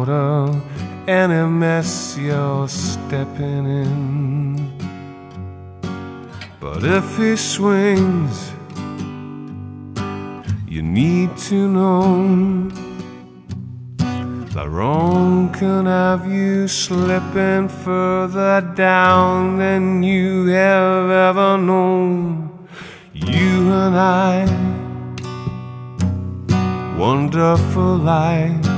water, any mess you're stepping in. But if he swings, you need to know the wrong can have you slipping further down than you have ever known. You and I, wonderful life,